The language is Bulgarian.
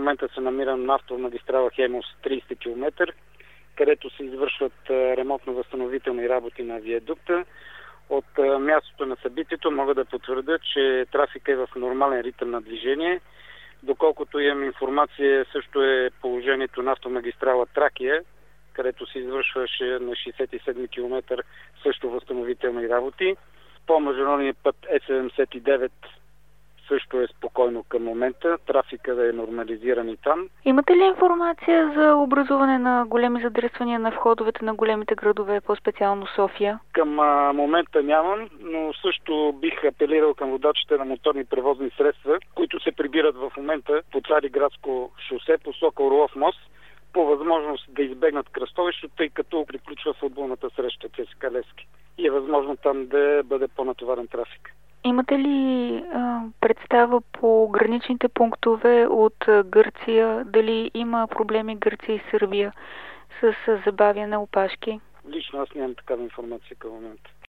момента се намирам на автомагистрала Хемус 30 км, където се извършват ремонтно-възстановителни работи на виадукта. От мястото на събитието мога да потвърдя, че трафика е в нормален ритъм на движение. Доколкото имам информация, също е положението на автомагистрала Тракия, където се извършваше на 67 км също възстановителни работи. По международния път Е79 също е спокойно към момента. Трафика да е нормализиран и там. Имате ли информация за образуване на големи задръствания на входовете на големите градове, по-специално София? Към момента нямам, но също бих апелирал към водачите на моторни превозни средства, които се прибират в момента по Цариградско шосе, посока Орлов мост, по възможност да избегнат кръстовището, тъй като приключва футболната среща ЦСКА Левски. И е възможно там да бъде по-натоварен трафик. Имате ли представа по граничните пунктове от Гърция? Дали има проблеми Гърция и Сърбия с забавяне опашки? Лично аз нямам такава информация към момента.